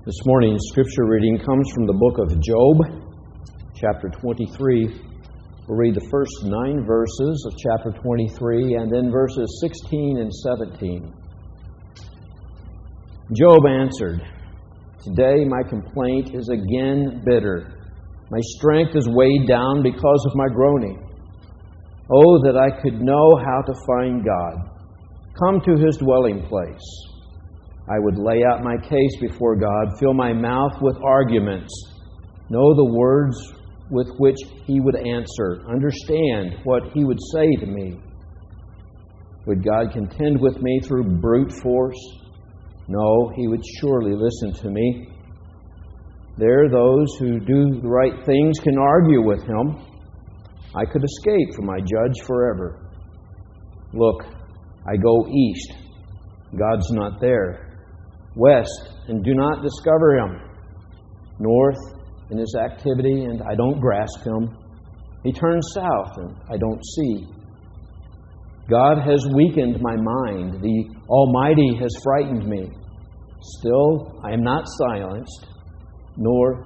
This morning's scripture reading comes from the book of Job, chapter 23. We'll read the first 9 verses of chapter 23 and then verses 16 and 17. Job answered, "Today my complaint is again bitter. My strength is weighed down because of my groaning. Oh, that I could know how to find God, come to His dwelling place. I would lay out my case before God, fill my mouth with arguments, know the words with which He would answer, understand what He would say to me. Would God contend with me through brute force? No, He would surely listen to me. There, those who do the right things can argue with Him. I could escape from my judge forever. Look, I go east. God's not there. West, and do not discover Him. North, in His activity, and I don't grasp Him. He turns south, and I don't see. God has weakened my mind. The Almighty has frightened me. Still, I am not silenced, nor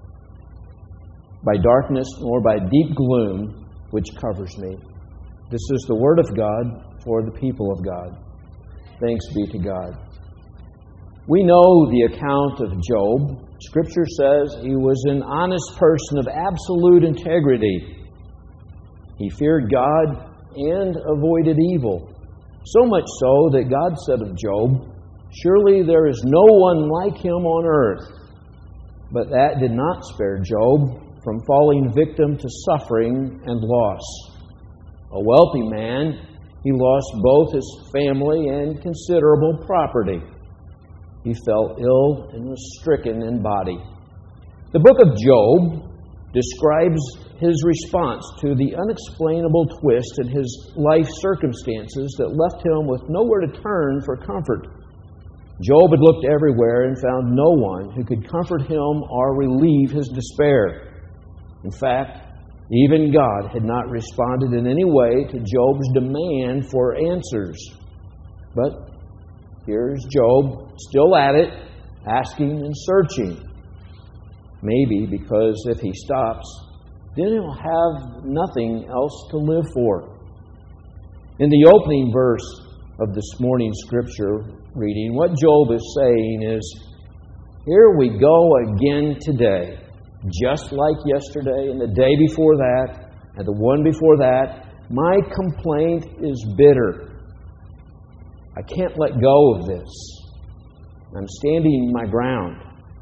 by darkness, nor by deep gloom, which covers me." This is the word of God for the people of God. Thanks be to God. We know the account of Job. Scripture says he was an honest person of absolute integrity. He feared God and avoided evil. So much so that God said of Job, "Surely there is no one like him on earth." But that did not spare Job from falling victim to suffering and loss. A wealthy man, he lost both his family and considerable property. He fell ill and was stricken in body. The book of Job describes his response to the unexplainable twist in his life circumstances that left him with nowhere to turn for comfort. Job had looked everywhere and found no one who could comfort him or relieve his despair. In fact, even God had not responded in any way to Job's demand for answers. But here's Job, still at it, asking and searching. Maybe because if he stops, then he'll have nothing else to live for. In the opening verse of this morning's scripture reading, what Job is saying is, here we go again today, just like yesterday and the day before that and the one before that. My complaint is bitter. I can't let go of this. I'm standing my ground.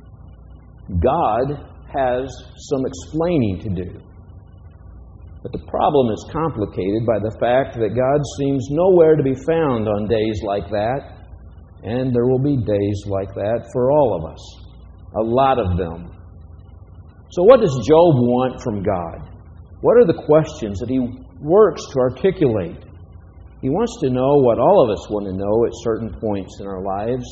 God has some explaining to do. But the problem is complicated by the fact that God seems nowhere to be found on days like that, and there will be days like that for all of us. A lot of them. So what does Job want from God? What are the questions that he works to articulate? He wants to know what all of us want to know at certain points in our lives.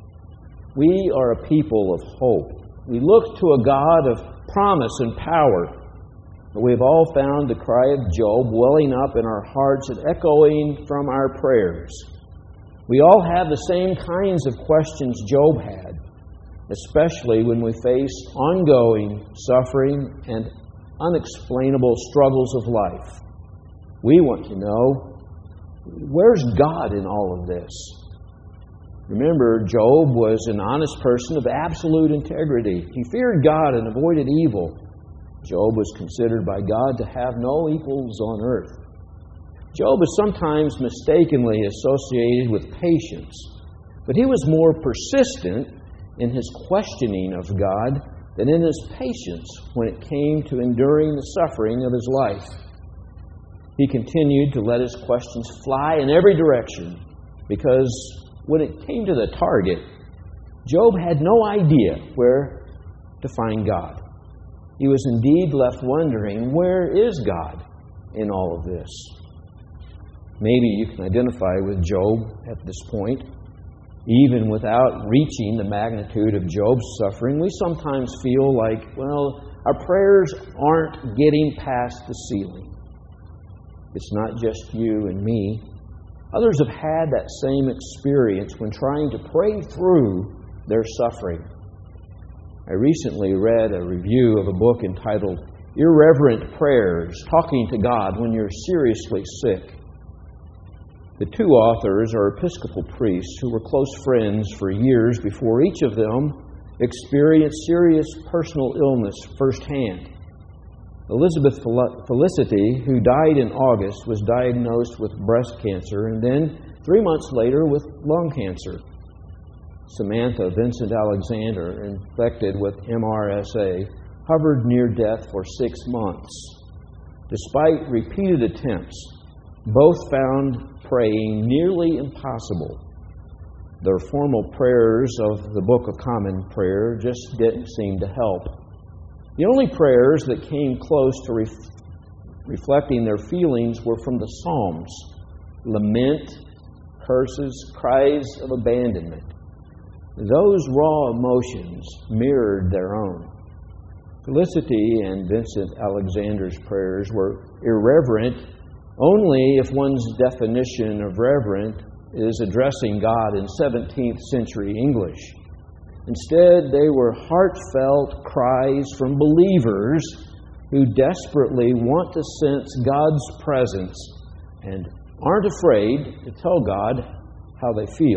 We are a people of hope. We look to a God of promise and power. But we've all found the cry of Job welling up in our hearts and echoing from our prayers. We all have the same kinds of questions Job had, especially when we face ongoing suffering and unexplainable struggles of life. We want to know, where's God in all of this? Remember, Job was an honest person of absolute integrity. He feared God and avoided evil. Job was considered by God to have no equals on earth. Job is sometimes mistakenly associated with patience, but he was more persistent in his questioning of God than in his patience when it came to enduring the suffering of his life. He continued to let his questions fly in every direction because when it came to the target, Job had no idea where to find God. He was indeed left wondering, where is God in all of this? Maybe you can identify with Job at this point. Even without reaching the magnitude of Job's suffering, we sometimes feel like, well, our prayers aren't getting past the ceiling. It's not just you and me. Others have had that same experience when trying to pray through their suffering. I recently read a review of a book entitled Irreverent Prayers, Talking to God When You're Seriously Sick. The two authors are Episcopal priests who were close friends for years before each of them experienced serious personal illness firsthand. Elizabeth Felicity, who died in August, was diagnosed with breast cancer and then 3 months later with lung cancer. Samantha Vincent Alexander, infected with MRSA, hovered near death for 6 months. Despite repeated attempts, both found praying nearly impossible. Their formal prayers of the Book of Common Prayer just didn't seem to help. The only prayers that came close to reflecting their feelings were from the Psalms: lament, curses, cries of abandonment. Those raw emotions mirrored their own. Felicity and Vincent Alexander's prayers were irreverent only if one's definition of reverent is addressing God in 17th century English. Instead, they were heartfelt cries from believers who desperately want to sense God's presence and aren't afraid to tell God how they feel.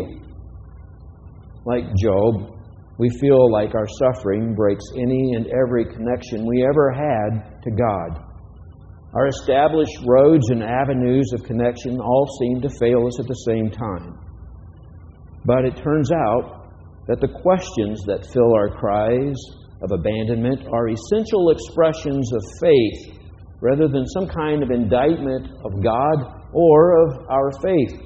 Like Job, we feel like our suffering breaks any and every connection we ever had to God. Our established roads and avenues of connection all seem to fail us at the same time. But it turns out that the questions that fill our cries of abandonment are essential expressions of faith rather than some kind of indictment of God or of our faith.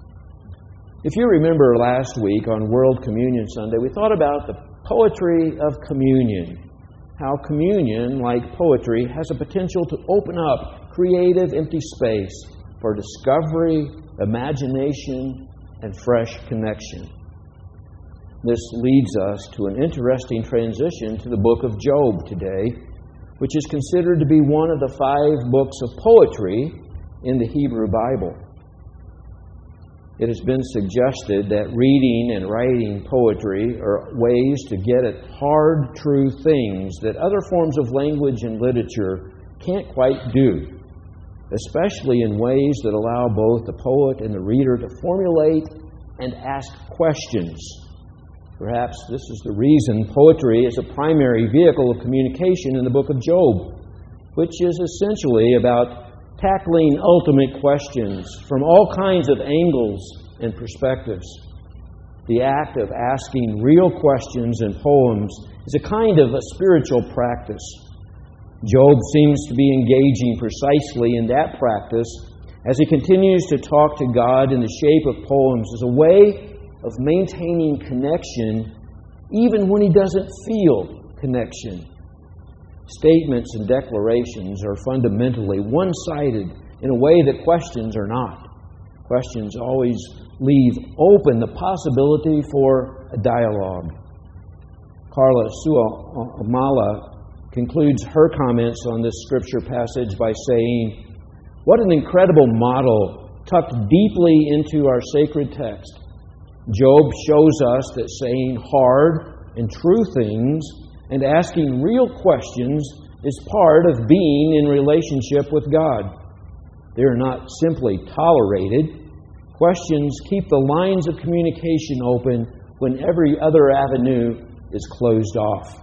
If you remember last week on World Communion Sunday, we thought about the poetry of communion. How communion, like poetry, has a potential to open up creative empty space for discovery, imagination, and fresh connection. This leads us to an interesting transition to the book of Job today, which is considered to be one of the 5 books of poetry in the Hebrew Bible. It has been suggested that reading and writing poetry are ways to get at hard, true things that other forms of language and literature can't quite do, especially in ways that allow both the poet and the reader to formulate and ask questions. Perhaps this is the reason poetry is a primary vehicle of communication in the book of Job, which is essentially about tackling ultimate questions from all kinds of angles and perspectives. The act of asking real questions in poems is a kind of a spiritual practice. Job seems to be engaging precisely in that practice as he continues to talk to God in the shape of poems as a way of maintaining connection even when he doesn't feel connection. Statements and declarations are fundamentally one-sided in a way that questions are not. Questions always leave open the possibility for a dialogue. Carla Suamala concludes her comments on this scripture passage by saying, "What an incredible model tucked deeply into our sacred text. Job shows us that saying hard and true things and asking real questions is part of being in relationship with God. They are not simply tolerated. Questions keep the lines of communication open when every other avenue is closed off."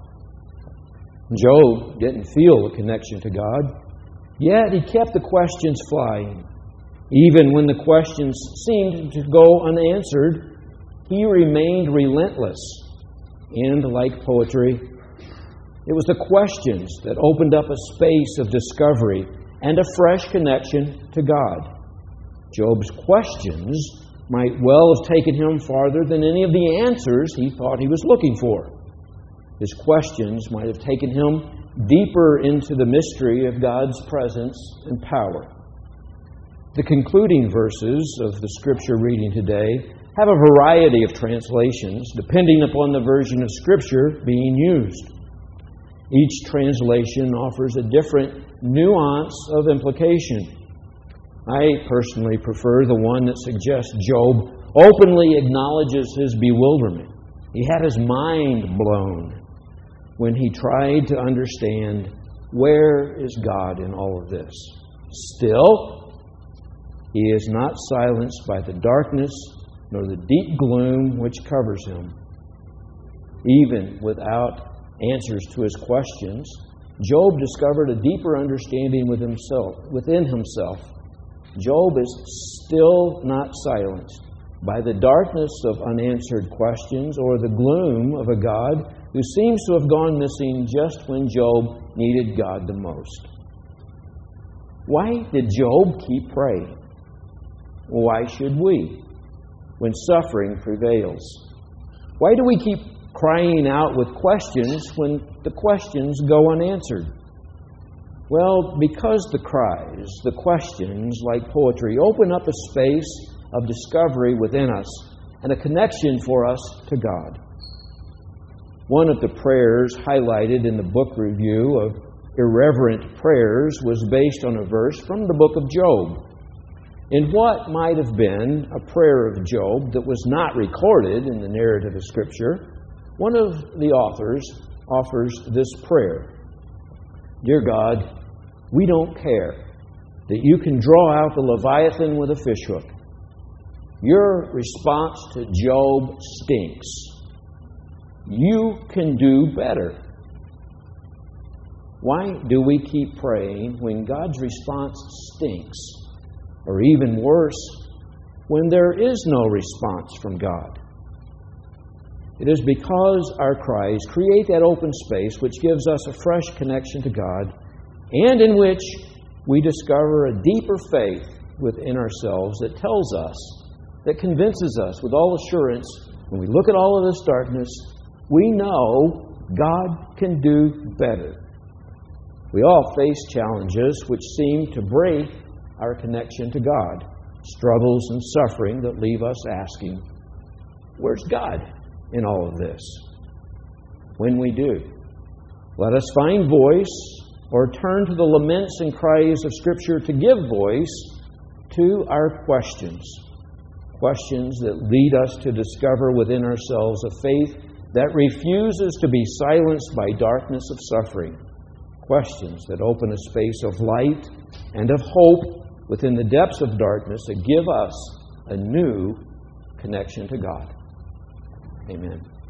Job didn't feel a connection to God, yet he kept the questions flying. Even when the questions seemed to go unanswered, he remained relentless. And like poetry, it was the questions that opened up a space of discovery and a fresh connection to God. Job's questions might well have taken him farther than any of the answers he thought he was looking for. His questions might have taken him deeper into the mystery of God's presence and power. The concluding verses of the scripture reading today have a variety of translations depending upon the version of scripture being used. Each translation offers a different nuance of implication. I personally prefer the one that suggests Job openly acknowledges his bewilderment. He had his mind blown. when he tried to understand, where is God in all of this? Still, he is not silenced by the darkness nor the deep gloom which covers him. Even without answers to his questions, Job discovered a deeper understanding within himself. Job is still not silenced by the darkness of unanswered questions or the gloom of a God who seems to have gone missing just when Job needed God the most. Why did Job keep praying? Why should we when suffering prevails? Why do we keep crying out with questions when the questions go unanswered? Well, because the cries, the questions, like poetry, open up a space of discovery within us and a connection for us to God. One of the prayers highlighted in the book review of Irreverent Prayers was based on a verse from the book of Job. In what might have been a prayer of Job that was not recorded in the narrative of Scripture, one of the authors offers this prayer. Dear God, we don't care that you can draw out the Leviathan with a fishhook. Your response to Job stinks. You can do better. Why do we keep praying when God's response stinks? Or even worse, when there is no response from God? It is because our cries create that open space which gives us a fresh connection to God, and in which we discover a deeper faith within ourselves that tells us, that convinces us with all assurance, when we look at all of this darkness, we know God can do better. We all face challenges which seem to break our connection to God, struggles and suffering that leave us asking, where's God in all of this? When we do, let us find voice or turn to the laments and cries of Scripture to give voice to our questions. Questions that lead us to discover within ourselves a faith that refuses to be silenced by darkness of suffering. Questions that open a space of light and of hope within the depths of darkness that give us a new connection to God. Amen.